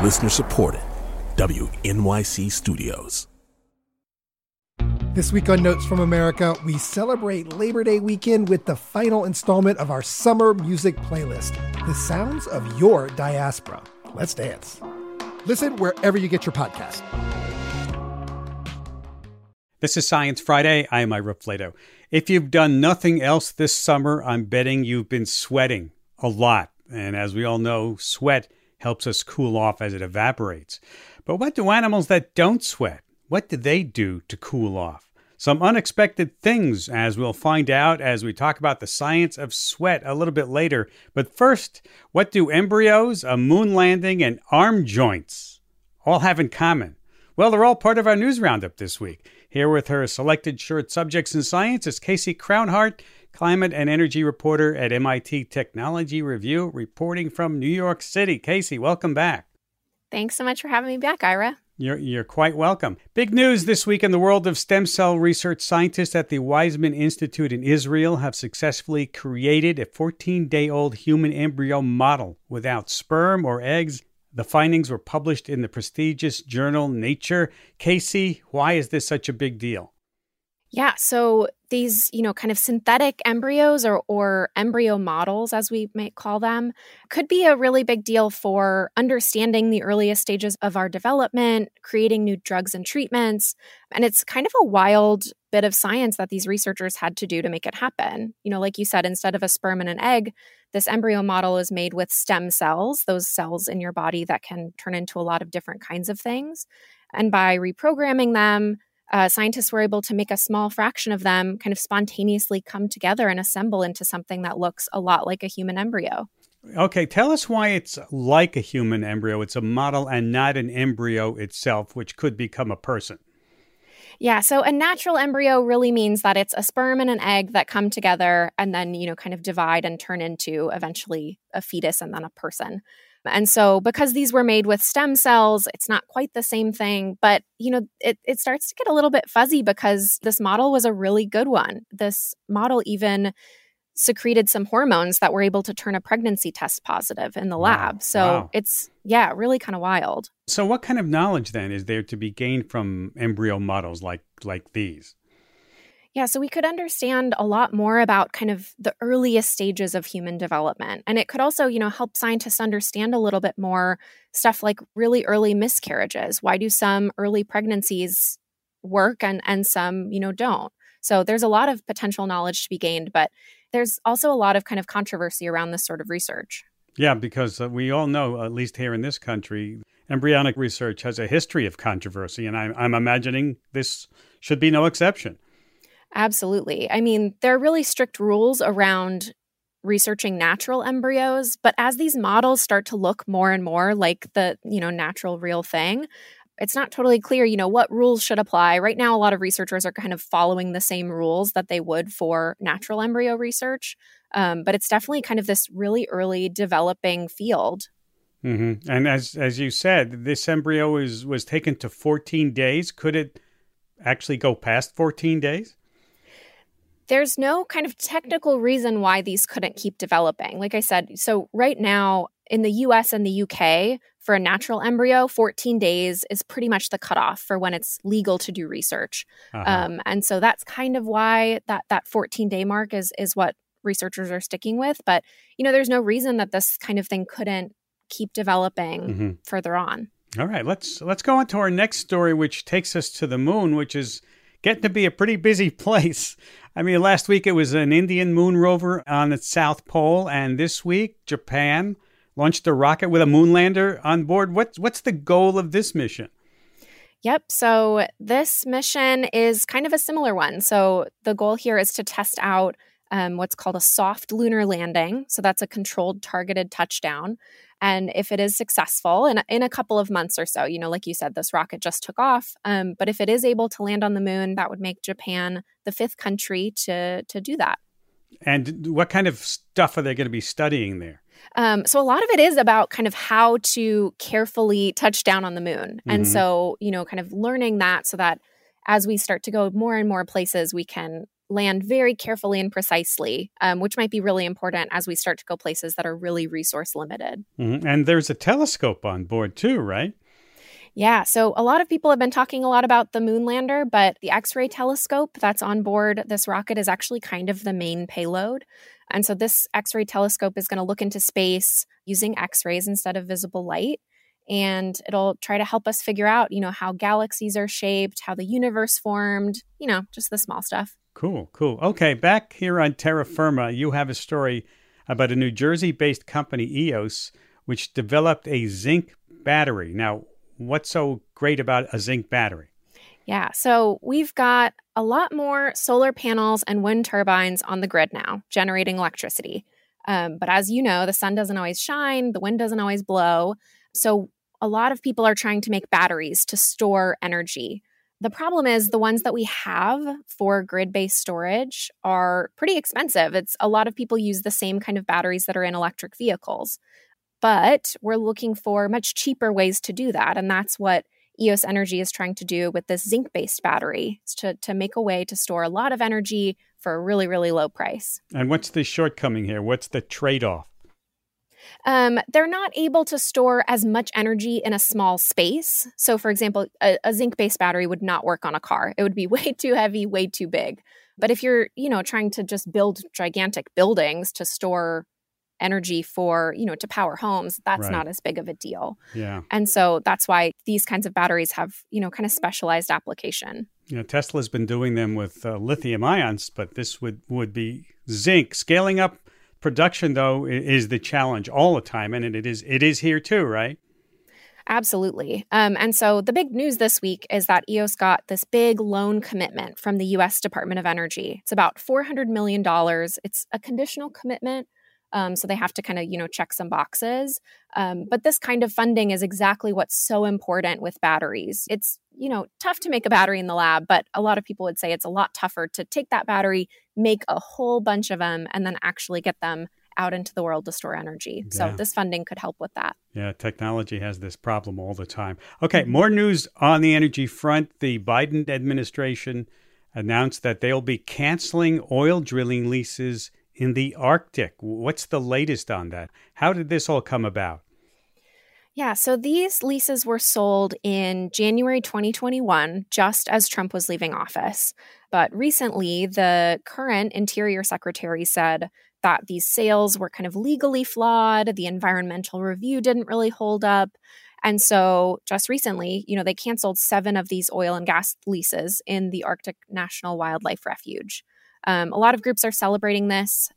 Listener supported. WNYC Studios. This week on Notes from America, we celebrate Labor Day weekend with the final installment of our summer music playlist, The Sounds of Your Diaspora. Let's dance. Listen wherever you get your podcast. This is Science Friday. I am Ira Flato. If you've done nothing else this summer, I'm betting you've been sweating a lot. And as we all know, sweat helps us cool off as it evaporates. But what do animals that don't sweat? What do they do to cool off? Some unexpected things, as we'll find out as we talk about the science of sweat a little bit later. But first, what do embryos, a moon landing, and arm joints all have in common? Well, they're all part of our news roundup this week. Here with her selected short subjects in science is Casey Crownhart, climate and energy reporter at MIT Technology Review, reporting from New York City. Casey, welcome back. Thanks so much for having me back, Ira. You're quite welcome. Big news this week in the world of stem cell research. Scientists at the Weizmann Institute in Israel have successfully created a 14-day-old human embryo model without sperm or eggs. The findings were published in the prestigious journal Nature. Casey, why is this such a big deal? Yeah, so these, kind of synthetic embryos or embryo models, as we might call them, could be a really big deal for understanding the earliest stages of our development, creating new drugs and treatments. And it's kind of a wild bit of science that these researchers had to do to make it happen. Like you said, instead of a sperm and an egg, this embryo model is made with stem cells, those cells in your body that can turn into a lot of different kinds of things. And by reprogramming them, scientists were able to make a small fraction of them kind of spontaneously come together and assemble into something that looks a lot like a human embryo. Okay, tell us why it's like a human embryo. It's a model and not an embryo itself, which could become a person. Yeah, so a natural embryo really means that it's a sperm and an egg that come together and then, kind of divide and turn into eventually a fetus and then a person. And so because these were made with stem cells, it's not quite the same thing. But, it starts to get a little bit fuzzy because this model was a really good one. This model even secreted some hormones that were able to turn a pregnancy test positive in the lab. So It's, really kind of wild. So what kind of knowledge then is there to be gained from embryo models like these? Yeah, so we could understand a lot more about kind of the earliest stages of human development. And it could also, help scientists understand a little bit more stuff like really early miscarriages. Why do some early pregnancies work and some, don't? So there's a lot of potential knowledge to be gained, but there's also a lot of kind of controversy around this sort of research. Yeah, because we all know, at least here in this country, embryonic research has a history of controversy, and I'm imagining this should be no exception. Absolutely. I mean, there are really strict rules around researching natural embryos, but as these models start to look more and more like the, natural real thing, it's not totally clear, what rules should apply. Right now, a lot of researchers are kind of following the same rules that they would for natural embryo research, but it's definitely kind of this really early developing field. Mm-hmm. And as you said, this embryo was taken to 14 days. Could it actually go past 14 days? There's no kind of technical reason why these couldn't keep developing. Like I said, so right now in the US and the UK, for a natural embryo, 14 days is pretty much the cutoff for when it's legal to do research. And so that's kind of why that 14-day mark is what researchers are sticking with. But, there's no reason that this kind of thing couldn't keep developing further on. All right, let's go on to our next story, which takes us to the moon, which is getting to be a pretty busy place. I mean, last week it was an Indian moon rover on its South Pole, and this week Japan launched a rocket with a moon lander on board. What's the goal of this mission? Yep. So this mission is kind of a similar one. So the goal here is to test out what's called a soft lunar landing. So that's a controlled, targeted touchdown. And if it is successful in a couple of months or so, like you said, this rocket just took off. But if it is able to land on the moon, that would make Japan the fifth country to do that. And what kind of stuff are they going to be studying there? So a lot of it is about kind of how to carefully touch down on the moon. And so, kind of learning that so that as we start to go more and more places, we can land very carefully and precisely, which might be really important as we start to go places that are really resource limited. Mm-hmm. And there's a telescope on board too, right? Yeah, so a lot of people have been talking a lot about the moon lander, but the X-ray telescope that's on board this rocket is actually kind of the main payload. And so this X-ray telescope is going to look into space using X-rays instead of visible light. And it'll try to help us figure out, how galaxies are shaped, how the universe formed, just the small stuff. Cool. Okay, back here on Terra Firma, you have a story about a New Jersey-based company, EOS, which developed a zinc battery. Now, what's so great about a zinc battery? Yeah, so we've got a lot more solar panels and wind turbines on the grid now, generating electricity. But as you know, the sun doesn't always shine, the wind doesn't always blow. So a lot of people are trying to make batteries to store energy. The problem is the ones that we have for grid-based storage are pretty expensive. It's a lot of people use the same kind of batteries that are in electric vehicles. But we're looking for much cheaper ways to do that. And that's what EOS Energy is trying to do with this zinc-based battery, is to make a way to store a lot of energy for a really, really low price. And what's the shortcoming here? What's the trade-off? They're not able to store as much energy in a small space. So, for example, a zinc-based battery would not work on a car. It would be way too heavy, way too big. But if you're, trying to just build gigantic buildings to store energy for, to power homes, that's Right. not as big of a deal. Yeah. And so that's why these kinds of batteries have, kind of specialized application. Tesla's been doing them with lithium ions, but this would be zinc. Scaling up production, though, is the challenge all the time, and it is here too, right? Absolutely. And so the big news this week is that EOS got this big loan commitment from the U.S. Department of Energy. It's about $400 million. It's a conditional commitment. So they have to kind of, check some boxes. But this kind of funding is exactly what's so important with batteries. It's, tough to make a battery in the lab, but a lot of people would say it's a lot tougher to take that battery, make a whole bunch of them, and then actually get them out into the world to store energy. Yeah. So this funding could help with that. Yeah, technology has this problem all the time. Okay, more news on the energy front. The Biden administration announced that they'll be canceling oil drilling leases in the Arctic. What's the latest on that? How did this all come about? Yeah, so these leases were sold in January 2021, just as Trump was leaving office. But recently, the current Interior Secretary said that these sales were kind of legally flawed. The environmental review didn't really hold up. And so just recently, they canceled 7 of these oil and gas leases in the Arctic National Wildlife Refuge. A lot of groups are celebrating this.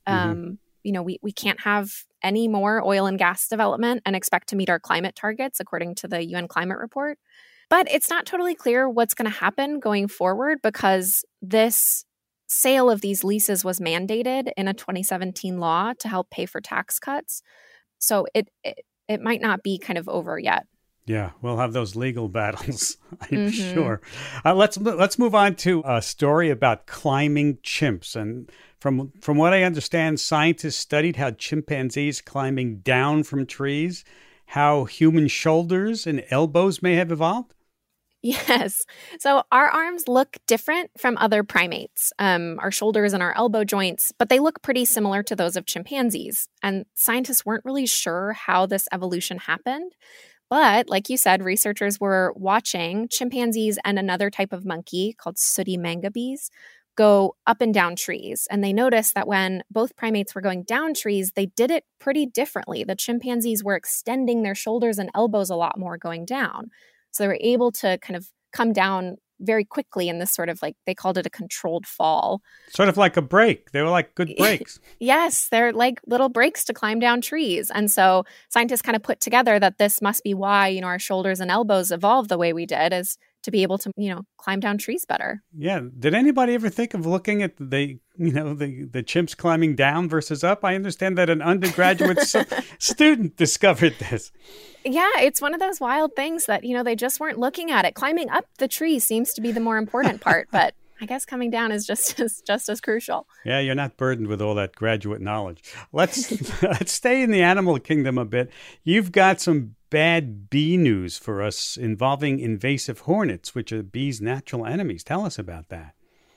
We can't have any more oil and gas development and expect to meet our climate targets, according to the UN climate report. But it's not totally clear what's going to happen going forward because this sale of these leases was mandated in a 2017 law to help pay for tax cuts. So it might not be kind of over yet. Yeah, we'll have those legal battles, I'm sure. Let's move on to a story about climbing chimps. And from what I understand, scientists studied how chimpanzees climbing down from trees, how human shoulders and elbows may have evolved. Yes. So our arms look different from other primates, our shoulders and our elbow joints, but they look pretty similar to those of chimpanzees. And scientists weren't really sure how this evolution happened. But like you said, researchers were watching chimpanzees and another type of monkey called sooty mangabes go up and down trees. And they noticed that when both primates were going down trees, they did it pretty differently. The chimpanzees were extending their shoulders and elbows a lot more going down. So they were able to kind of come down very quickly in this sort of they called it a controlled fall. Sort of like a break. They were like good breaks. Yes, they're like little breaks to climb down trees. And so scientists kind of put together that this must be why, our shoulders and elbows evolved the way we did, is to be able to, climb down trees better. Yeah. Did anybody ever think of looking at the chimps climbing down versus up? I understand that an undergraduate student discovered this. Yeah, it's one of those wild things that, they just weren't looking at it. Climbing up the tree seems to be the more important part, but I guess coming down is just as crucial. Yeah, you're not burdened with all that graduate knowledge. Let's stay in the animal kingdom a bit. You've got some bad bee news for us involving invasive hornets, which are bees' natural enemies. Tell us about that.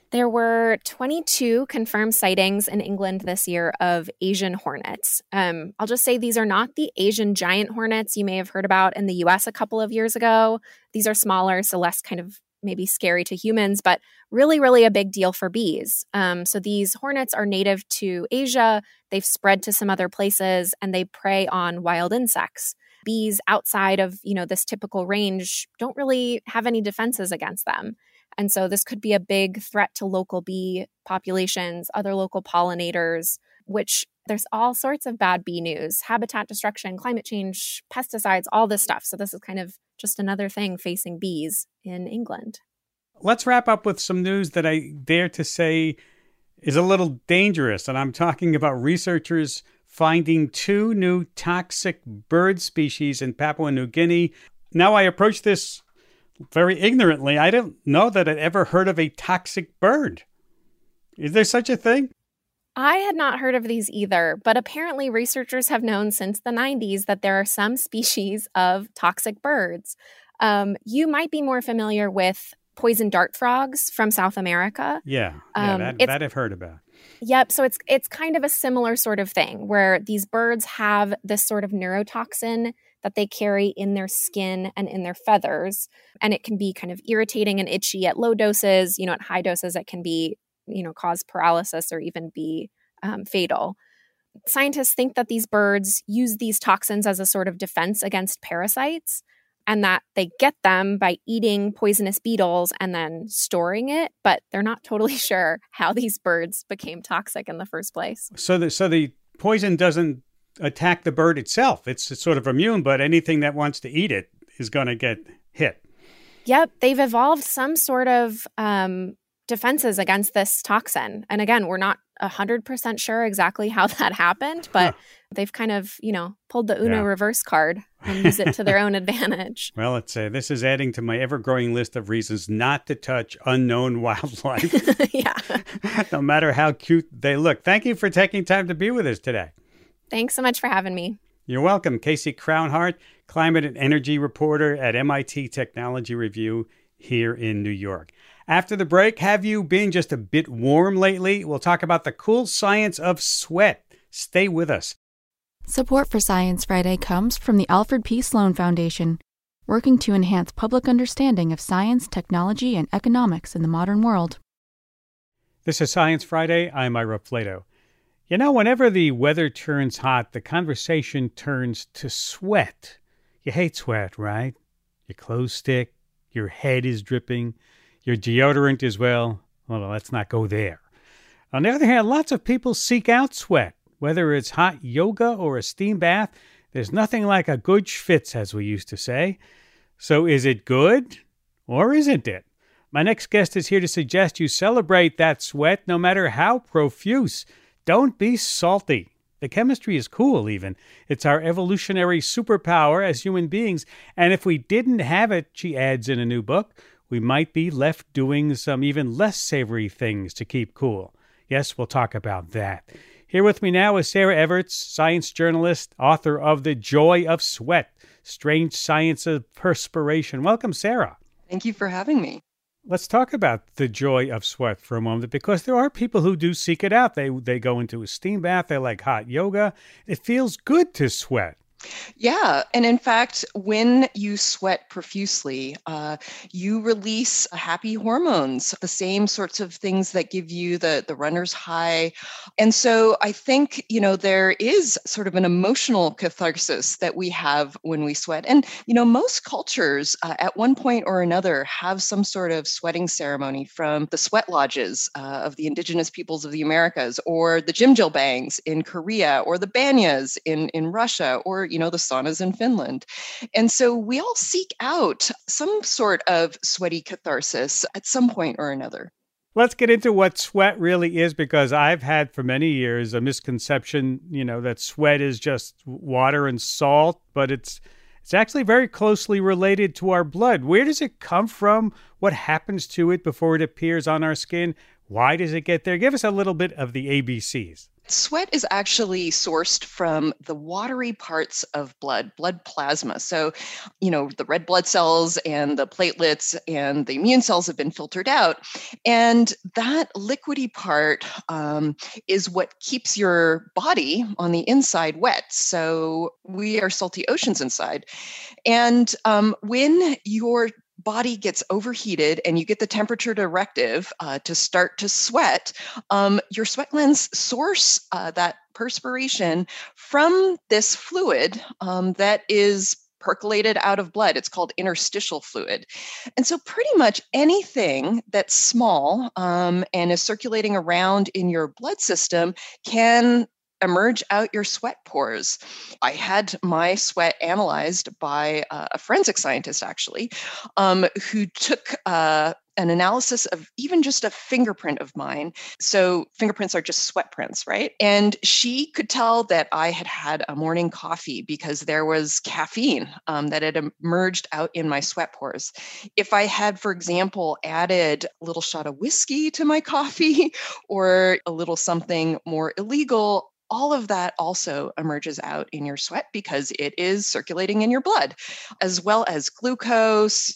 There were 22 confirmed sightings in England this year of Asian hornets. I'll just say these are not the Asian giant hornets you may have heard about in the US a couple of years ago. These are smaller, so less kind of maybe scary to humans, but really, really a big deal for bees. So these hornets are native to Asia. They've spread to some other places, and they prey on wild insects. Bees outside of, this typical range don't really have any defenses against them. And so this could be a big threat to local bee populations, other local pollinators, which there's all sorts of bad bee news, habitat destruction, climate change, pesticides, all this stuff. So this is kind of just another thing facing bees in England. Let's wrap up with some news that I dare to say is a little dangerous. And I'm talking about researchers finding 2 new toxic bird species in Papua New Guinea. Now, I approach this very ignorantly. I don't know that I'd ever heard of a toxic bird. Is there such a thing? I had not heard of these either, but apparently researchers have known since the 90s that there are some species of toxic birds. You might be more familiar with poison dart frogs from South America. Yeah, that I've heard about. Yep. So it's kind of a similar sort of thing where these birds have this sort of neurotoxin that they carry in their skin and in their feathers. And it can be kind of irritating and itchy at low doses. At high doses, it can be, cause paralysis or even be fatal. Scientists think that these birds use these toxins as a sort of defense against parasites, and that they get them by eating poisonous beetles and then storing it, but they're not totally sure how these birds became toxic in the first place. So the poison doesn't attack the bird itself. It's sort of immune, but anything that wants to eat it is going to get hit. Yep, they've evolved some sort of defenses against this toxin. And again, we're not 100% sure exactly how that happened, but they've kind of, pulled the Uno reverse card and used it to their own advantage. Well, let's say this is adding to my ever-growing list of reasons not to touch unknown wildlife. Yeah. No matter how cute they look. Thank you for taking time to be with us today. Thanks so much for having me. You're welcome. Casey Crownhart, climate and energy reporter at MIT Technology Review here in New York. After the break, have you been just a bit warm lately? We'll talk about the cool science of sweat. Stay with us. Support for Science Friday comes from the Alfred P. Sloan Foundation, working to enhance public understanding of science, technology, and economics in the modern world. This is Science Friday. I'm Ira Flato. Whenever the weather turns hot, the conversation turns to sweat. You hate sweat, right? Your clothes stick, your head is dripping, your deodorant as well. Well, let's not go there. On the other hand, lots of people seek out sweat. Whether it's hot yoga or a steam bath, there's nothing like a good schwitz, as we used to say. So is it good or isn't it? My next guest is here to suggest you celebrate that sweat no matter how profuse. Don't be salty. The chemistry is cool, even. It's our evolutionary superpower as human beings. And if we didn't have it, she adds in a new book, we might be left doing some even less savory things to keep cool. Yes, we'll talk about that. Here with me now is Sarah Everts, science journalist, author of The Joy of Sweat, Strange Science of Perspiration. Welcome, Sarah. Thank you for having me. Let's talk about the joy of sweat for a moment, because there are people who do seek it out. They go into a steam bath. They like hot yoga. It feels good to sweat. Yeah. And in fact, when you sweat profusely, you release happy hormones, the same sorts of things that give you the runner's high. And so I think, there is sort of an emotional catharsis that we have when we sweat. And, most cultures at one point or another have some sort of sweating ceremony, from the sweat lodges of the indigenous peoples of the Americas, or the jimjilbangs in Korea, or the banyas in Russia, or the saunas in Finland. And so we all seek out some sort of sweaty catharsis at some point or another. Let's get into what sweat really is, because I've had for many years a misconception, that sweat is just water and salt, but it's actually very closely related to our blood. Where does it come from? What happens to it before it appears on our skin? Why does it get there? Give us a little bit of the ABCs. Sweat is actually sourced from the watery parts of blood plasma. So, the red blood cells and the platelets and the immune cells have been filtered out. And that liquidy part is what keeps your body on the inside wet. So we are salty oceans inside. And when your body gets overheated and you get the temperature directive to start to sweat, your sweat glands source that perspiration from this fluid that is percolated out of blood. It's called interstitial fluid. And so pretty much anything that's small and is circulating around in your blood system can emerge out your sweat pores. I had my sweat analyzed by a forensic scientist, actually, who took an analysis of even just a fingerprint of mine. So fingerprints are just sweat prints, right? And she could tell that I had had a morning coffee because there was caffeine that had emerged out in my sweat pores. If I had, for example, added a little shot of whiskey to my coffee or a little something more illegal, all of that also emerges out in your sweat because it is circulating in your blood, as well as glucose,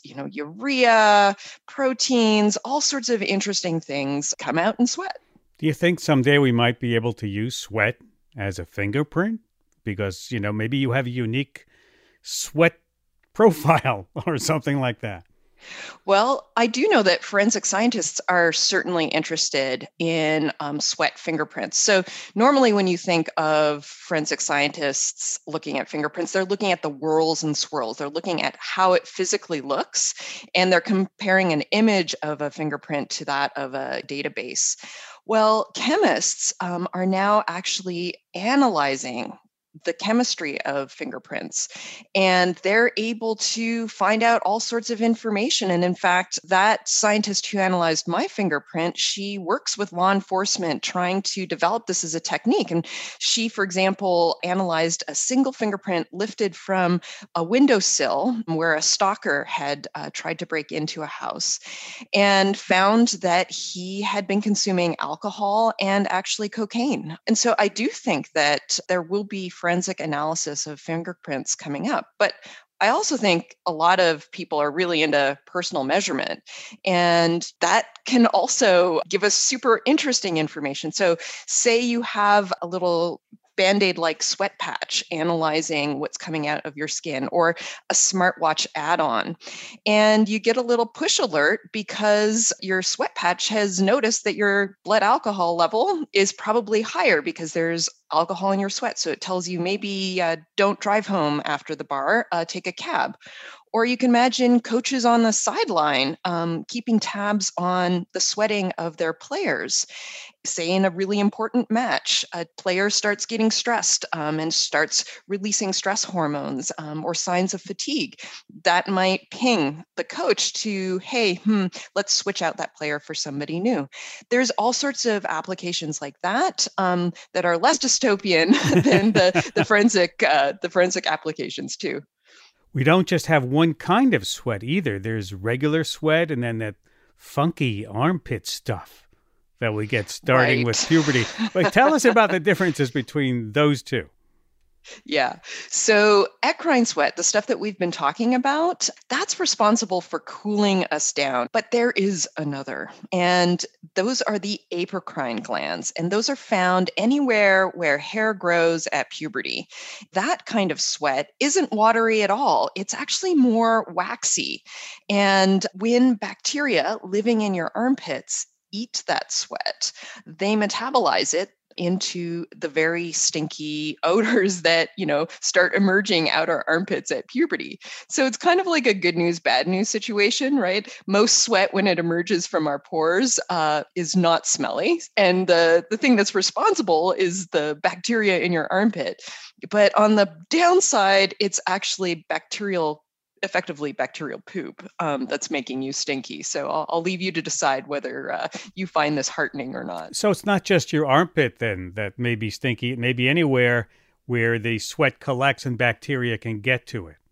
urea, proteins, all sorts of interesting things come out in sweat. Do you think someday we might be able to use sweat as a fingerprint? Because, maybe you have a unique sweat profile or something like that. Well, I do know that forensic scientists are certainly interested in sweat fingerprints. So normally when you think of forensic scientists looking at fingerprints, they're looking at the whorls and swirls. They're looking at how it physically looks, and they're comparing an image of a fingerprint to that of a database. Well, chemists are now actually analyzing the chemistry of fingerprints, and they're able to find out all sorts of information. And in fact, that scientist who analyzed my fingerprint, she works with law enforcement trying to develop this as a technique. And she, for example, analyzed a single fingerprint lifted from a windowsill where a stalker had tried to break into a house, and found that he had been consuming alcohol and actually cocaine. And so I do think that there will be forensic analysis of fingerprints coming up. But I also think a lot of people are really into personal measurement, and that can also give us super interesting information. So say you have a little Band-Aid-like sweat patch analyzing what's coming out of your skin, or a smartwatch add-on, and you get a little push alert because your sweat patch has noticed that your blood alcohol level is probably higher because there's alcohol in your sweat. So it tells you maybe don't drive home after the bar, take a cab. Or you can imagine coaches on the sideline keeping tabs on the sweating of their players. Say in a really important match, a player starts getting stressed and starts releasing stress hormones or signs of fatigue. That might ping the coach to, hey, let's switch out that player for somebody new. There's all sorts of applications like that that are less dystopian than the forensic applications too. We don't just have one kind of sweat either. There's regular sweat and then that funky armpit stuff that we get starting with puberty. But tell us about the differences between those two. Yeah. So eccrine sweat, the stuff that we've been talking about, that's responsible for cooling us down. But there is another, and those are the apocrine glands. And those are found anywhere where hair grows at puberty. That kind of sweat isn't watery at all. It's actually more waxy. And when bacteria living in your armpits eat that sweat, they metabolize it into the very stinky odors that, start emerging out our armpits at puberty. So it's kind of like a good news, bad news situation, right? Most sweat when it emerges from our pores is not smelly. And the thing that's responsible is the bacteria in your armpit. But on the downside, it's actually effectively bacterial poop that's making you stinky. So I'll leave you to decide whether you find this heartening or not. So it's not just your armpit then that may be stinky. It may be anywhere where the sweat collects and bacteria can get to it.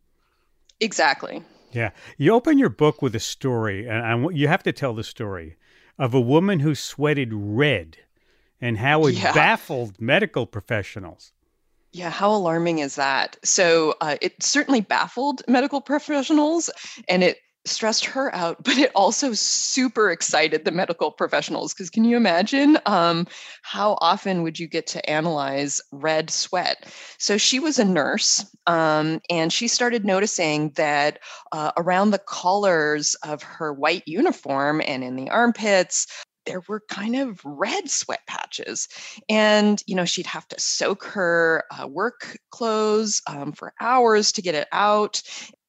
Exactly. Yeah. You open your book with a story, and you have to tell the story of a woman who sweated red and how it Yeah. baffled medical professionals. Yeah, how alarming is that? So it certainly baffled medical professionals and it stressed her out, but it also super excited the medical professionals. Because can you imagine how often would you get to analyze red sweat? So she was a nurse and she started noticing that around the collars of her white uniform and in the armpits, there were kind of red sweat patches. And, she'd have to soak her work clothes for hours to get it out.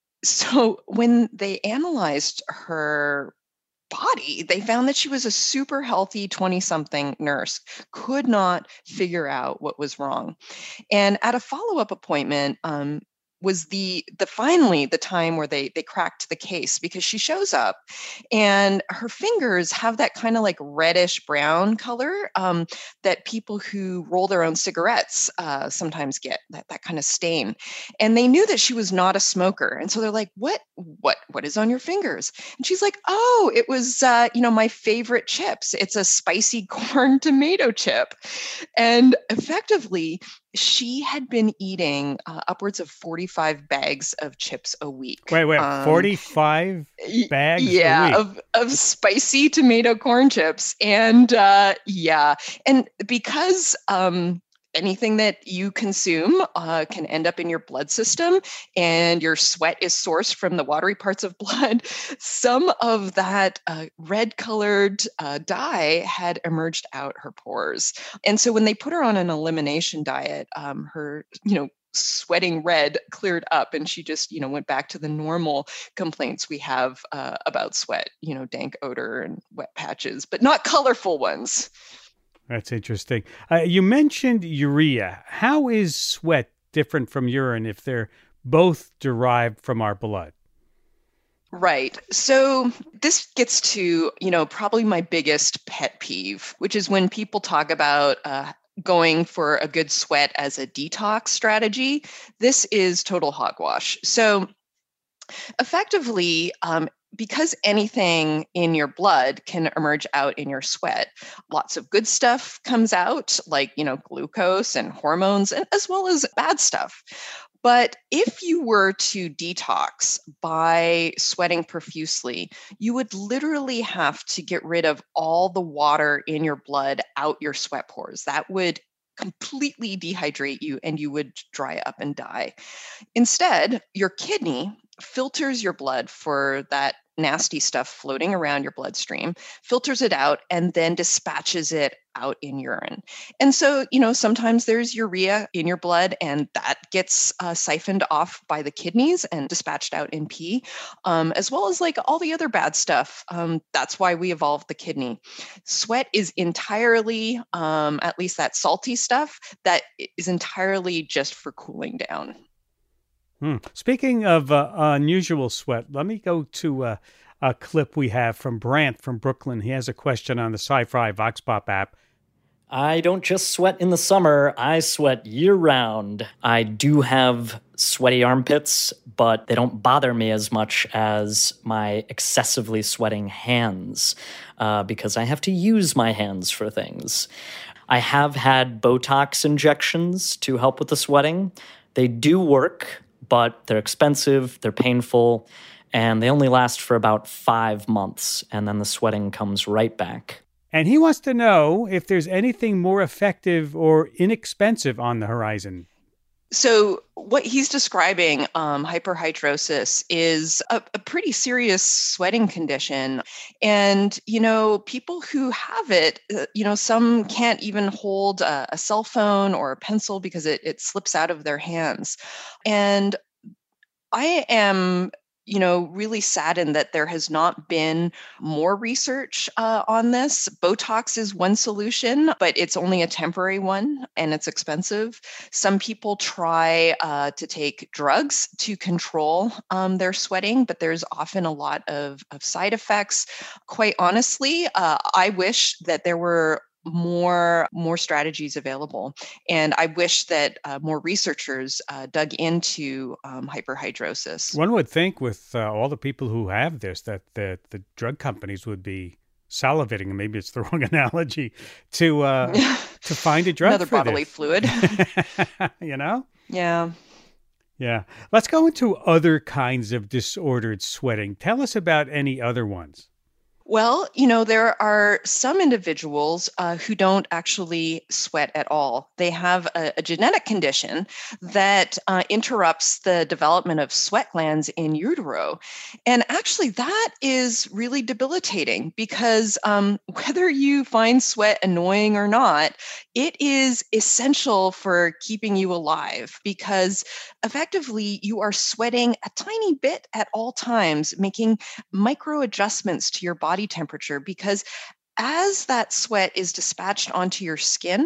So when they analyzed her body, they found that she was a super healthy 20-something nurse, could not figure out what was wrong. And at a follow-up appointment, was finally the time where they cracked the case, because she shows up and her fingers have that kind of like reddish brown color that people who roll their own cigarettes sometimes get, that kind of stain. And they knew that she was not a smoker, and so they're like, what is on your fingers? And she's like, oh, it was my favorite chips. It's a spicy corn tomato chip. And effectively, she had been eating upwards of 45 bags of chips a week. Wait, 45 bags yeah, a week? of spicy tomato corn chips. And and because anything that you consume can end up in your blood system, and your sweat is sourced from the watery parts of blood, some of that red-colored dye had emerged out her pores. And so when they put her on an elimination diet, her, sweating red cleared up, and she just, went back to the normal complaints we have about sweat, dank odor and wet patches, but not colorful ones. That's interesting. You mentioned urea. How is sweat different from urine if they're both derived from our blood? Right. So this gets to, probably my biggest pet peeve, which is when people talk about going for a good sweat as a detox strategy. This is total hogwash. So effectively, because anything in your blood can emerge out in your sweat, lots of good stuff comes out, like, glucose and hormones, and as well as bad stuff. But if you were to detox by sweating profusely, you would literally have to get rid of all the water in your blood out your sweat pores. That would completely dehydrate you and you would dry up and die. Instead, your kidney filters your blood for that nasty stuff floating around your bloodstream, filters it out, and then dispatches it out in urine. And so, sometimes there's urea in your blood, and that gets siphoned off by the kidneys and dispatched out in pee, as well as like all the other bad stuff. That's why we evolved the kidney. Sweat is entirely, at least that salty stuff, that is entirely just for cooling down. Speaking of unusual sweat, let me go to a clip we have from Brant from Brooklyn. He has a question on the Sci-Fi Vox Pop app. I don't just sweat in the summer, I sweat year-round. I do have sweaty armpits, but they don't bother me as much as my excessively sweating hands, because I have to use my hands for things. I have had Botox injections to help with the sweating. They do work, but they're expensive, they're painful, and they only last for about 5 months, and then the sweating comes right back. And he wants to know if there's anything more effective or inexpensive on the horizon. So what he's describing, hyperhidrosis, is a pretty serious sweating condition. And, people who have it, some can't even hold a cell phone or a pencil because it slips out of their hands. And I am really saddened that there has not been more research on this. Botox is one solution, but it's only a temporary one and it's expensive. Some people try to take drugs to control their sweating, but there's often a lot of side effects. Quite honestly, I wish that there were more strategies available. And I wish that more researchers dug into hyperhidrosis. One would think with all the people who have this, that the drug companies would be salivating, maybe it's the wrong analogy, to find a drug Another for bodily this. fluid. You know? Yeah. Yeah. Let's go into other kinds of disordered sweating. Tell us about any other ones. Well, there are some individuals who don't actually sweat at all. They have a genetic condition that interrupts the development of sweat glands in utero. And actually, that is really debilitating because whether you find sweat annoying or not, it is essential for keeping you alive because effectively you are sweating a tiny bit at all times, making micro adjustments to your body temperature because as that sweat is dispatched onto your skin,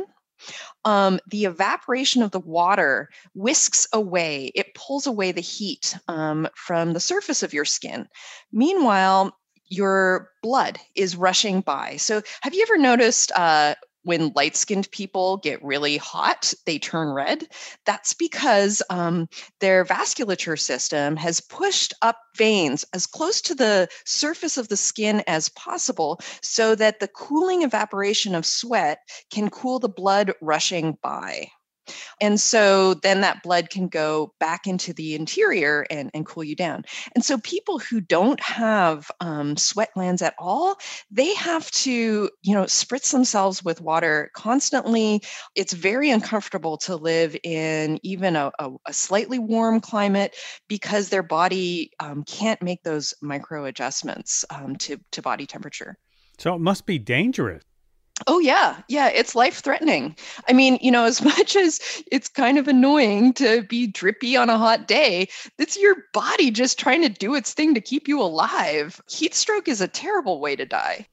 the evaporation of the water whisks away, it pulls away the heat from the surface of your skin. Meanwhile, your blood is rushing by. So have you ever noticed when light-skinned people get really hot, they turn red? That's because their vasculature system has pushed up veins as close to the surface of the skin as possible so that the cooling evaporation of sweat can cool the blood rushing by. And so then that blood can go back into the interior and cool you down. And so people who don't have sweat glands at all, they have to, spritz themselves with water constantly. It's very uncomfortable to live in even a slightly warm climate because their body can't make those micro adjustments to body temperature. So it must be dangerous. Oh, yeah. Yeah, it's life-threatening. I mean, as much as it's kind of annoying to be drippy on a hot day, it's your body just trying to do its thing to keep you alive. Heat stroke is a terrible way to die.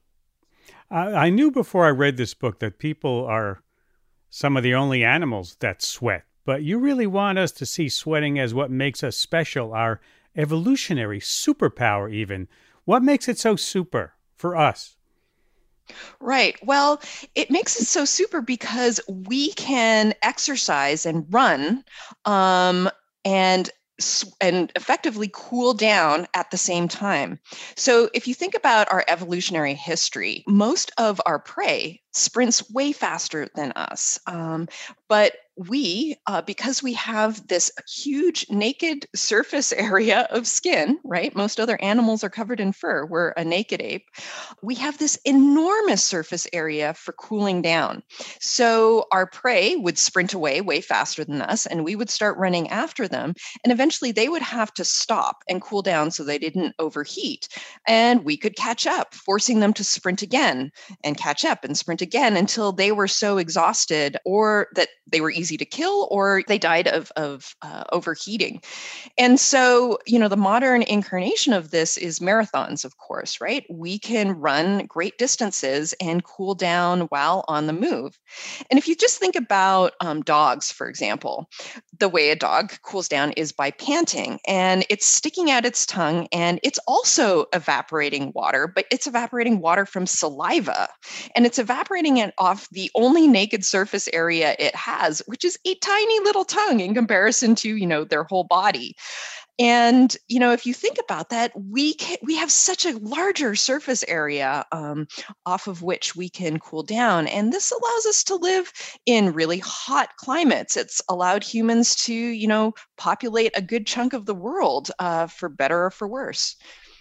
I knew before I read this book that people are some of the only animals that sweat, but you really want us to see sweating as what makes us special, our evolutionary superpower even. What makes it so super for us? Right. Well, it makes it so super because we can exercise and run and effectively cool down at the same time. So if you think about our evolutionary history, most of our prey sprints way faster than us. But we, because we have this huge naked surface area of skin, right? Most other animals are covered in fur. We're a naked ape. We have this enormous surface area for cooling down. So our prey would sprint away way faster than us, and we would start running after them. And eventually they would have to stop and cool down so they didn't overheat. And we could catch up, forcing them to sprint again and catch up and sprint again until they were so exhausted or that they were easy to kill or they died of overheating. And so, the modern incarnation of this is marathons, of course, right? We can run great distances and cool down while on the move. And if you just think about dogs, for example, the way a dog cools down is by panting, and it's sticking out its tongue, and it's also evaporating water, but it's evaporating water from saliva, and it's evaporating it off the only naked surface area it has, which is a tiny little tongue in comparison to, their whole body. And, if you think about that, we have such a larger surface area off of which we can cool down. And this allows us to live in really hot climates. It's allowed humans to, populate a good chunk of the world for better or for worse.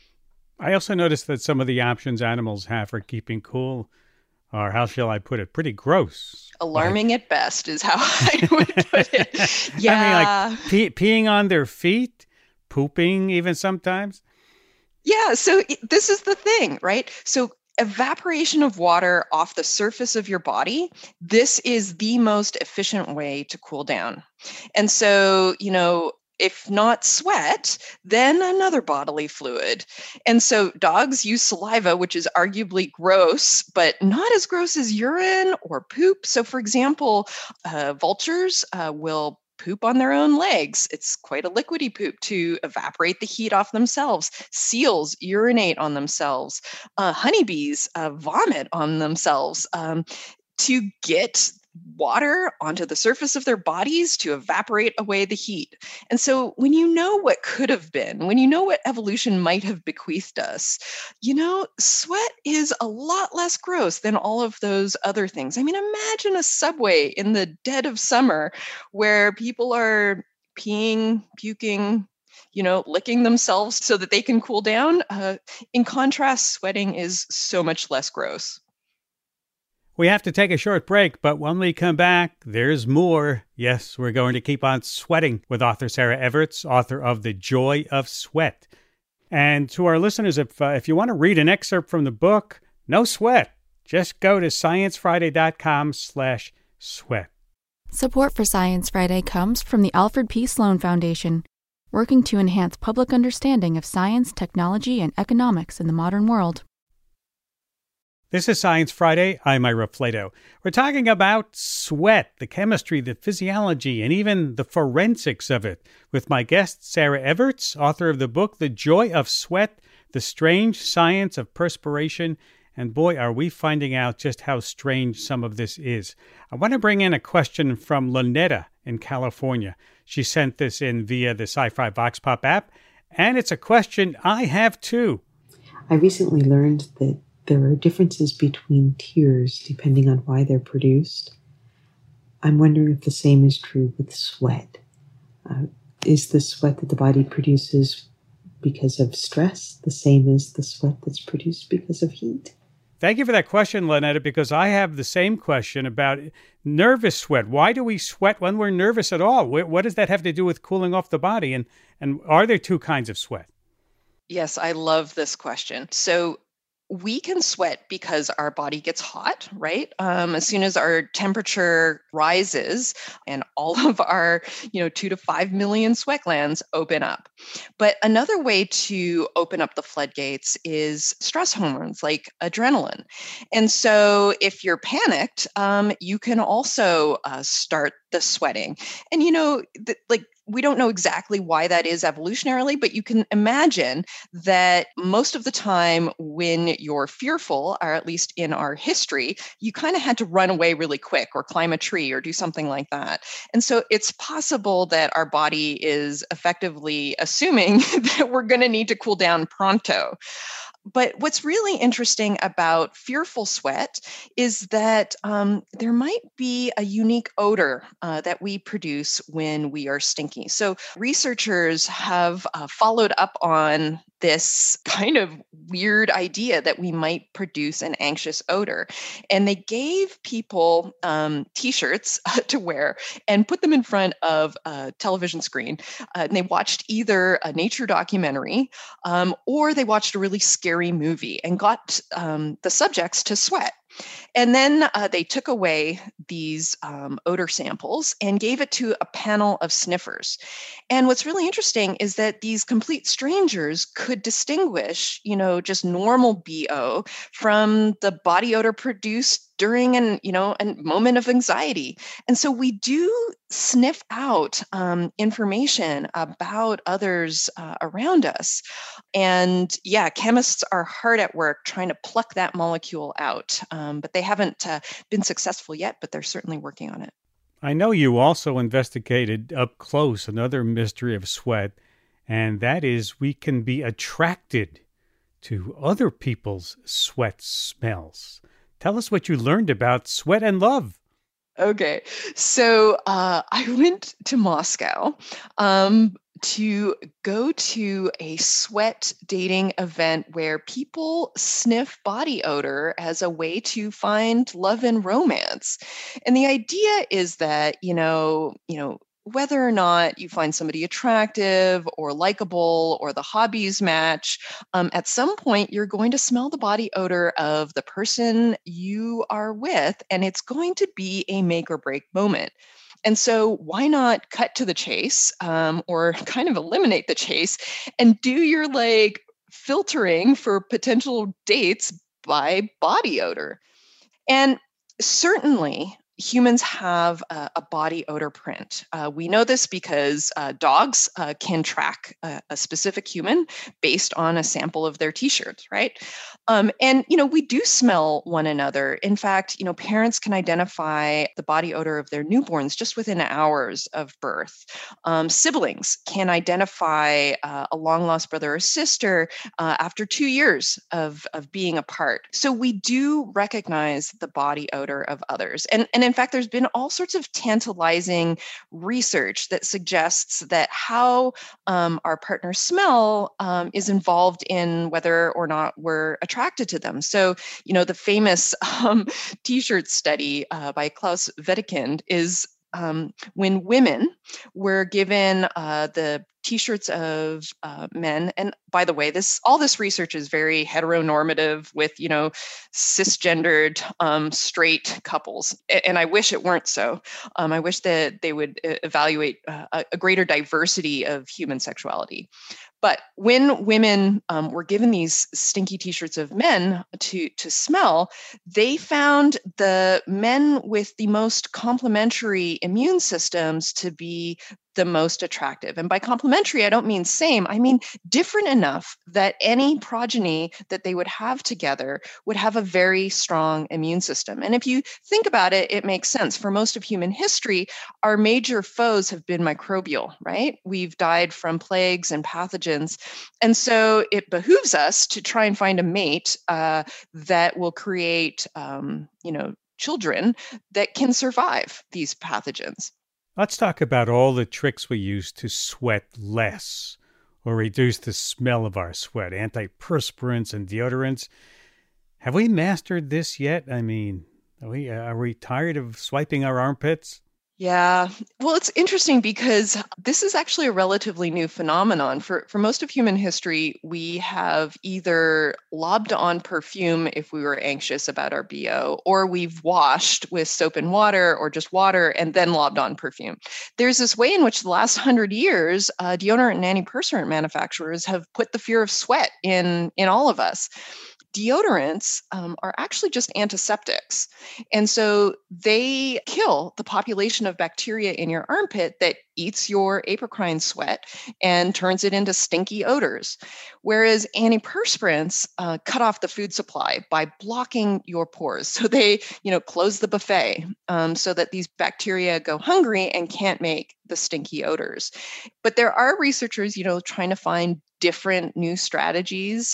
I also noticed that some of the options animals have for keeping cool are, how shall I put it, pretty gross. Alarming at best is how I would put it. Yeah. I mean, like peeing on their feet, pooping even sometimes. Yeah. So this is the thing, right? So evaporation of water off the surface of your body, this is the most efficient way to cool down. And so, if not sweat, then another bodily fluid. And so dogs use saliva, which is arguably gross, but not as gross as urine or poop. So for example, vultures will poop on their own legs. It's quite a liquidy poop to evaporate the heat off themselves. Seals urinate on themselves. Honeybees vomit on themselves to get water onto the surface of their bodies to evaporate away the heat. And so when you know what could have been, when you know what evolution might have bequeathed us, sweat is a lot less gross than all of those other things. I mean, imagine a subway in the dead of summer where people are peeing, puking, licking themselves so that they can cool down. In contrast, sweating is so much less gross. We have to take a short break, but when we come back, there's more. Yes, we're going to keep on sweating with author Sarah Everts, author of The Joy of Sweat. And to our listeners, if you want to read an excerpt from the book, no sweat. Just go to sciencefriday.com/sweat. Support for Science Friday comes from the Alfred P. Sloan Foundation, working to enhance public understanding of science, technology, and economics in the modern world. This is Science Friday. I'm Ira Flato. We're talking about sweat, the chemistry, the physiology, and even the forensics of it, with my guest, Sarah Everts, author of the book, The Joy of Sweat, The Strange Science of Perspiration. And boy, are we finding out just how strange some of this is. I want to bring in a question from Lynetta in California. She sent this in via the Sci-Fi Vox Pop app, and it's a question I have too. I recently learned that there are differences between tears depending on why they're produced. I'm wondering if the same is true with sweat. Is the sweat that the body produces because of stress the same as the sweat that's produced because of heat? Thank you for that question, Lynetta, because I have the same question about nervous sweat. Why do we sweat when we're nervous at all? What does that have to do with cooling off the body? And are there two kinds of sweat? Yes, I love this question. So we can sweat because our body gets hot, right? As soon as our temperature rises and all of our, 2 to 5 million sweat glands open up. But another way to open up the floodgates is stress hormones like adrenaline. And so if you're panicked, you can also start the sweating. And, we don't know exactly why that is evolutionarily, but you can imagine that most of the time when you're fearful, or at least in our history, you kind of had to run away really quick or climb a tree or do something like that. And so it's possible that our body is effectively assuming that we're going to need to cool down pronto. But what's really interesting about fearful sweat is that there might be a unique odor that we produce when we are stinky. So researchers have followed up on this kind of weird idea that we might produce an anxious odor. And they gave people T-shirts to wear and put them in front of a television screen. And they watched either a nature documentary or they watched a really scary movie and got the subjects to sweat. And then they took away these odor samples and gave it to a panel of sniffers. And what's really interesting is that these complete strangers could distinguish, just normal BO from the body odor produced during a moment of anxiety. And so we do sniff out information about others around us. And yeah, chemists are hard at work trying to pluck that molecule out. But they haven't been successful yet, but they're certainly working on it. I know you also investigated up close another mystery of sweat, and that is we can be attracted to other people's sweat smells. Tell us what you learned about sweat and love. Okay, so I went to Moscow to go to a sweat dating event where people sniff body odor as a way to find love and romance. And the idea is that, whether or not you find somebody attractive or likable or the hobbies match, at some point you're going to smell the body odor of the person you are with, and it's going to be a make or break moment. And so why not cut to the chase or kind of eliminate the chase and do your filtering for potential dates by body odor? And certainly, humans have a body odor print. We know this because dogs can track a specific human based on a sample of their t-shirts, right? And, we do smell one another. In fact, parents can identify the body odor of their newborns just within hours of birth. Siblings can identify a long-lost brother or sister after 2 years of being apart. So we do recognize the body odor of others. And in fact, there's been all sorts of tantalizing research that suggests that how our partners smell is involved in whether or not we're attracted to them. So, the famous T-shirt study by Klaus Wedekind is when women were given the T-shirts of men, and by the way, all this research is very heteronormative with cisgendered straight couples, and I wish it weren't so. I wish that they would evaluate a greater diversity of human sexuality. But when women were given these stinky T-shirts of men to smell, they found the men with the most complementary immune systems to be the most attractive. And by complementary, I don't mean same, I mean different enough that any progeny that they would have together would have a very strong immune system. And if you think about it, it makes sense. For most of human history, our major foes have been microbial, right? We've died from plagues and pathogens. And so it behooves us to try and find a mate that will create, children that can survive these pathogens. Let's talk about all the tricks we use to sweat less or reduce the smell of our sweat, antiperspirants and deodorants. Have we mastered this yet? I mean, are we tired of swiping our armpits? Yeah. Well, it's interesting because this is actually a relatively new phenomenon. For most of human history, we have either lobbed on perfume if we were anxious about our BO, or we've washed with soap and water or just water and then lobbed on perfume. There's this way in which the last 100 years, deodorant and antiperspirant manufacturers have put the fear of sweat in all of us. Deodorants are actually just antiseptics. And so they kill the population of bacteria in your armpit that eats your apocrine sweat and turns it into stinky odors. Whereas antiperspirants cut off the food supply by blocking your pores. So they, close the buffet so that these bacteria go hungry and can't make the stinky odors. But there are researchers, trying to find different new strategies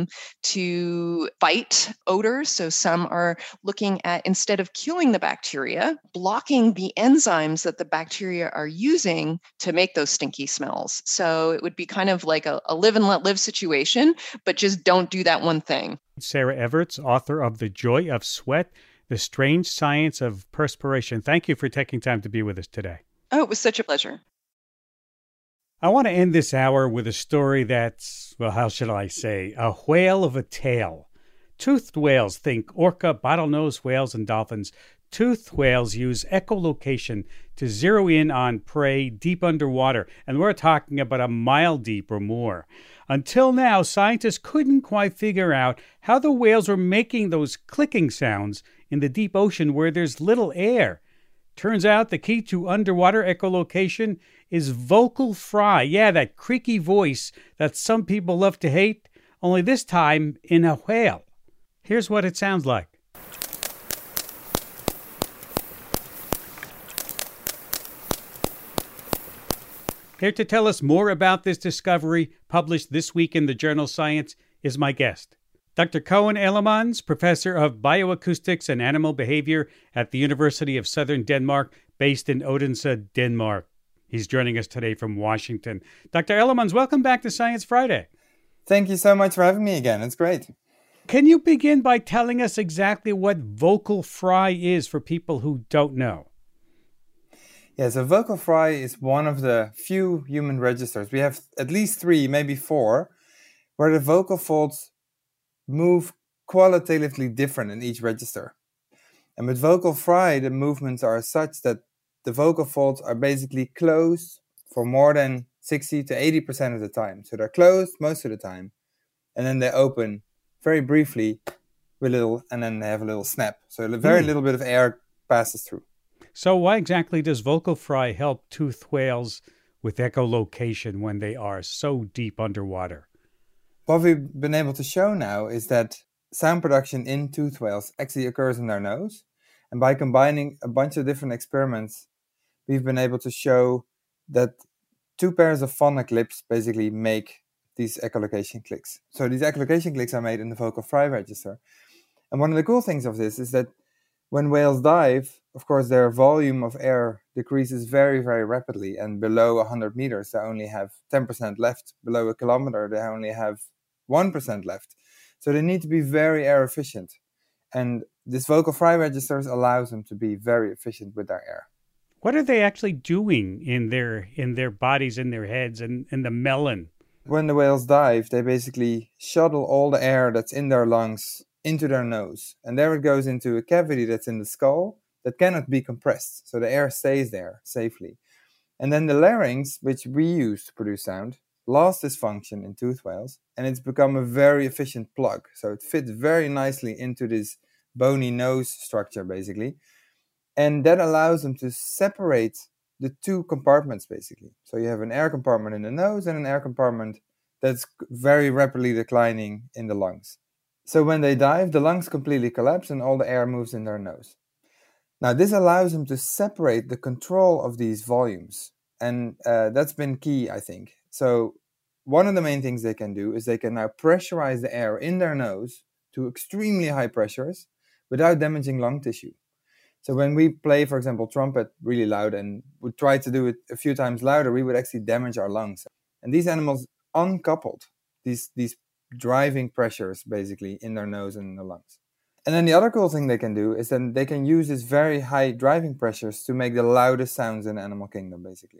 to fight odors. So some are looking at, instead of killing the bacteria, blocking the enzymes that the bacteria are using to make those stinky smells. So it would be kind of like a live and let live situation, but just don't do that one thing. Sarah Everts, author of The Joy of Sweat, The Strange Science of Perspiration. Thank you for taking time to be with us today. Oh, it was such a pleasure. I want to end this hour with a story that's, well, how should I say, a whale of a tale. Toothed whales, think orca, bottlenose whales, and dolphins. Toothed whales use echolocation to zero in on prey deep underwater, and we're talking about a mile deep or more. Until now, scientists couldn't quite figure out how the whales were making those clicking sounds in the deep ocean where there's little air. Turns out the key to underwater echolocation is vocal fry. Yeah, that creaky voice that some people love to hate, only this time in a whale. Here's what it sounds like. Here to tell us more about this discovery, published this week in the journal Science, is my guest. Dr. Koen Ellemans, professor of bioacoustics and animal behavior at the University of Southern Denmark, based in Odense, Denmark. He's joining us today from Washington. Dr. Ellemans, welcome back to Science Friday. Thank you so much for having me again. It's great. Can you begin by telling us exactly what vocal fry is for people who don't know? Yeah, so vocal fry is one of the few human registers. We have at least 3, maybe 4, where the vocal folds move qualitatively different in each register. And with vocal fry, the movements are such that the vocal folds are basically closed for more than 60 to 80% of the time. So they're closed most of the time, and then they open very briefly and then they have a little snap. So very little bit of air passes through. So why exactly does vocal fry help toothed whales with echolocation when they are so deep underwater? What we've been able to show now is that sound production in toothed whales actually occurs in their nose. And by combining a bunch of different experiments, we've been able to show that two pairs of phonic lips basically make these echolocation clicks. So these echolocation clicks are made in the vocal fry register. And one of the cool things of this is that when whales dive, of course, their volume of air decreases very, very rapidly. And below 100 meters, they only have 10% left. Below a kilometer, they only have 1% left. So they need to be very air efficient. And this vocal fry registers allows them to be very efficient with their air. What are they actually doing in their bodies, in their heads, and in the melon? When the whales dive, they basically shuttle all the air that's in their lungs into their nose. And there it goes into a cavity that's in the skull that cannot be compressed. So the air stays there safely. And then the larynx, which we use to produce sound, lost this function in toothed whales. And it's become a very efficient plug. So it fits very nicely into this bony nose structure, basically. And that allows them to separate the two compartments, basically. So you have an air compartment in the nose and an air compartment that's very rapidly declining in the lungs. So when they dive, the lungs completely collapse and all the air moves in their nose. Now, this allows them to separate the control of these volumes. And that's been key, I think. So one of the main things they can do is they can now pressurize the air in their nose to extremely high pressures without damaging lung tissue. So when we play, for example, trumpet really loud and would try to do it a few times louder, we would actually damage our lungs. And these animals uncoupled these driving pressures basically in their nose and in the lungs. And then the other cool thing they can do is then they can use these very high driving pressures to make the loudest sounds in the animal kingdom, basically.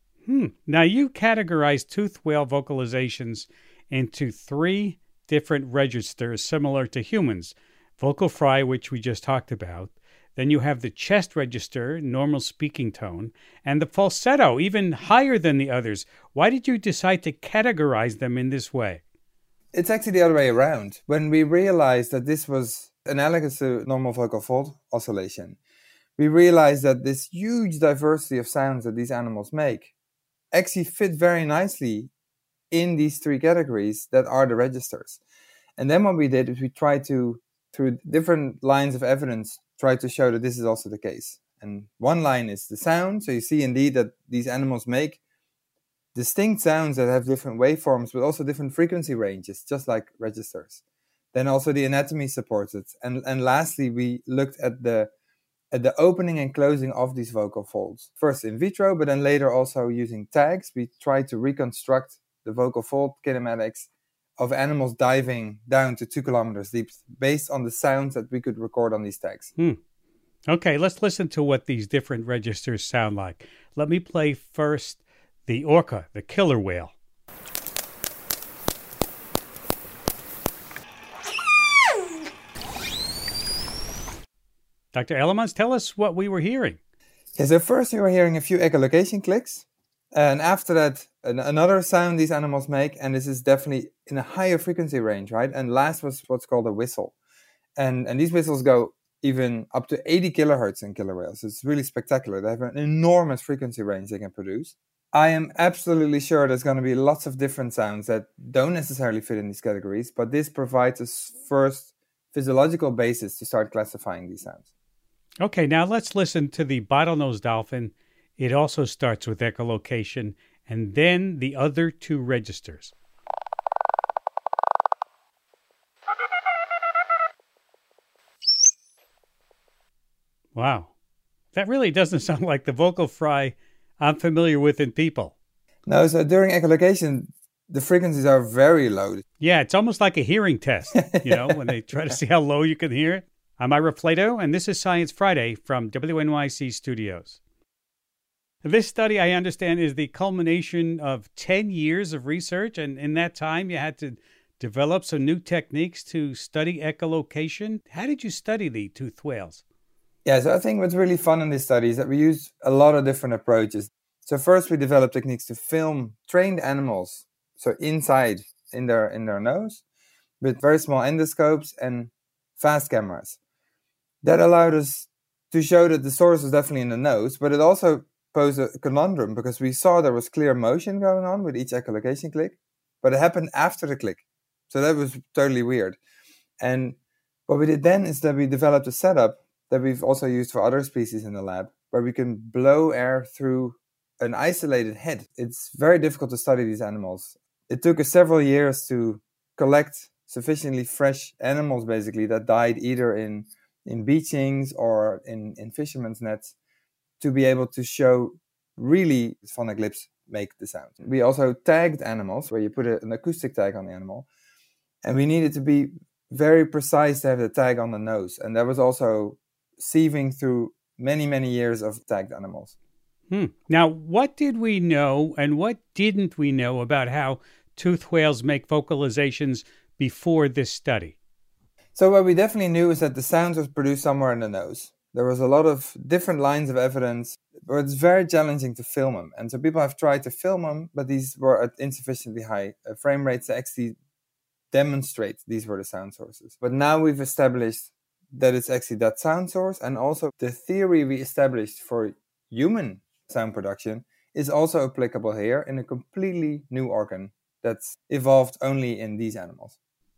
Now, you categorize toothed whale vocalizations into 3 different registers similar to humans. Vocal fry, which we just talked about. Then you have the chest register, normal speaking tone, and the falsetto, even higher than the others. Why did you decide to categorize them in this way? It's actually the other way around. When we realized that this was analogous to normal vocal fold oscillation, we realized that this huge diversity of sounds that these animals make actually fit very nicely in these 3 categories that are the registers. And then what we did is we tried to, through different lines of evidence, try to show that this is also the case. And one line is the sound. So you see indeed that these animals make distinct sounds that have different waveforms, but also different frequency ranges, just like registers. Then also the anatomy supports it. And lastly, we looked at the opening and closing of these vocal folds. First in vitro, but then later also using tags. We tried to reconstruct the vocal fold kinematics of animals diving down to 2 kilometers deep based on the sounds that we could record on these tags. Okay, let's listen to what these different registers sound like. Let me play first the orca, the killer whale. Dr. Ellemans, tell us what we were hearing. Yeah, so first we were hearing a few echolocation clicks. And after that, another sound these animals make, and this is definitely in a higher frequency range, right? And last was what's called a whistle. And these whistles go even up to 80 kilohertz in killer whales. It's really spectacular. They have an enormous frequency range they can produce. I am absolutely sure there's going to be lots of different sounds that don't necessarily fit in these categories, but this provides us first physiological basis to start classifying these sounds. Okay, now let's listen to the bottlenose dolphin. It also starts with echolocation, and then the other 2 registers. Wow. That really doesn't sound like the vocal fry I'm familiar with in people. No, so during echolocation, the frequencies are very low. Yeah, it's almost like a hearing test, when they try to see how low you can hear it. I'm Ira Flato, and this is Science Friday from WNYC Studios. This study, I understand, is the culmination of 10 years of research, and in that time you had to develop some new techniques to study echolocation. How did you study the toothed whales? Yeah, so I think what's really fun in this study is that we use a lot of different approaches. So first we developed techniques to film trained animals, so inside in their nose, with very small endoscopes and fast cameras. That allowed us to show that the source was definitely in the nose, but it also posed a conundrum because we saw there was clear motion going on with each echolocation click, but it happened after the click. So that was totally weird. And what we did then is that we developed a setup that we've also used for other species in the lab, where we can blow air through an isolated head. It's very difficult to study these animals. It took us several years to collect sufficiently fresh animals, basically, that died either in beachings or in fishermen's nets, to be able to show really phonic lips make the sound. We also tagged animals, where you put an acoustic tag on the animal, and we needed to be very precise to have the tag on the nose. And that was also sieving through many, many years of tagged animals. Now, what did we know and what didn't we know about how toothed whales make vocalizations before this study? So what we definitely knew is that the sounds was produced somewhere in the nose. There was a lot of different lines of evidence, but it's very challenging to film them. And so people have tried to film them, but these were at insufficiently high frame rates to actually demonstrate these were the sound sources. But now we've established that it's actually that sound source, and also the theory we established for human sound production is also applicable here in a completely new organ that's evolved only in these animals.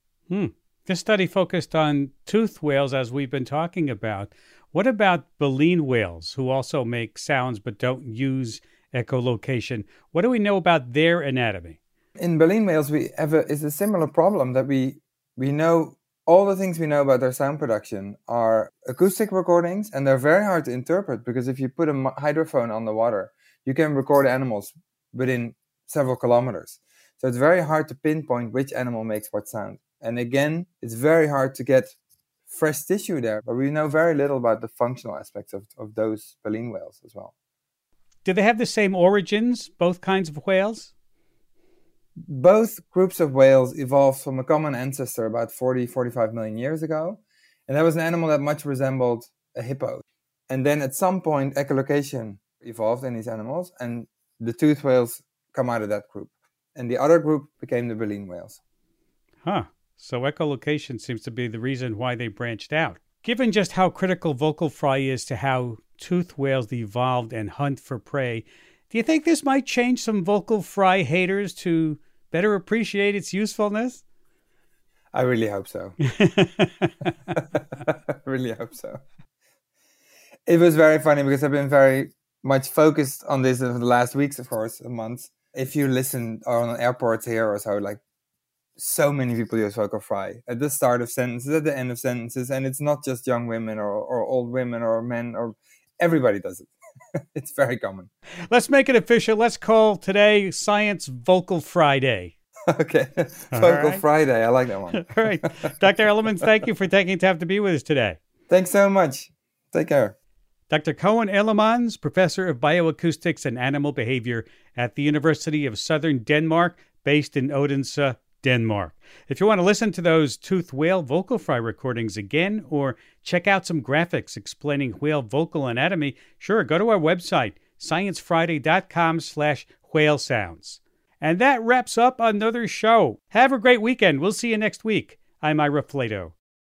This study focused on toothed whales, as we've been talking about. What about baleen whales, who also make sounds but don't use echolocation? What do we know about their anatomy? In baleen whales, it's a similar problem that we know all the things we know about their sound production are acoustic recordings, and they're very hard to interpret because if you put a hydrophone on the water, you can record animals within several kilometers. So it's very hard to pinpoint which animal makes what sound. And again, it's very hard to get fresh tissue there, but we know very little about the functional aspects of those baleen whales as well. Do they have the same origins, both kinds of whales? Both groups of whales evolved from a common ancestor about 45 million years ago. And that was an animal that much resembled a hippo. And then at some point, echolocation evolved in these animals, and the toothed whales come out of that group. And the other group became the baleen whales. So echolocation seems to be the reason why they branched out. Given just how critical vocal fry is to how toothed whales evolved and hunt for prey, do you think this might change some vocal fry haters to better appreciate its usefulness? I really hope so. I really hope so. It was very funny because I've been very much focused on this in the last weeks, of course, months. If you listen on airports here or so, like, so many people use vocal fry at the start of sentences, at the end of sentences, and it's not just young women or old women or men, or everybody does it. It's very common. Let's make it official. Let's call today Science Vocal Friday. Okay. Vocal Friday. I like that one. All right. Dr. Ellemans, thank you for taking time to be with us today. Thanks so much. Take care. Dr. Koen Ellemans, Professor of Bioacoustics and Animal Behavior at the University of Southern Denmark, based in Odense, Denmark. If you want to listen to those toothed whale vocal fry recordings again, or check out some graphics explaining whale vocal anatomy, sure, go to our website, sciencefriday.com/whale sounds. And that wraps up another show. Have a great weekend. We'll see you next week. I'm Ira Flato.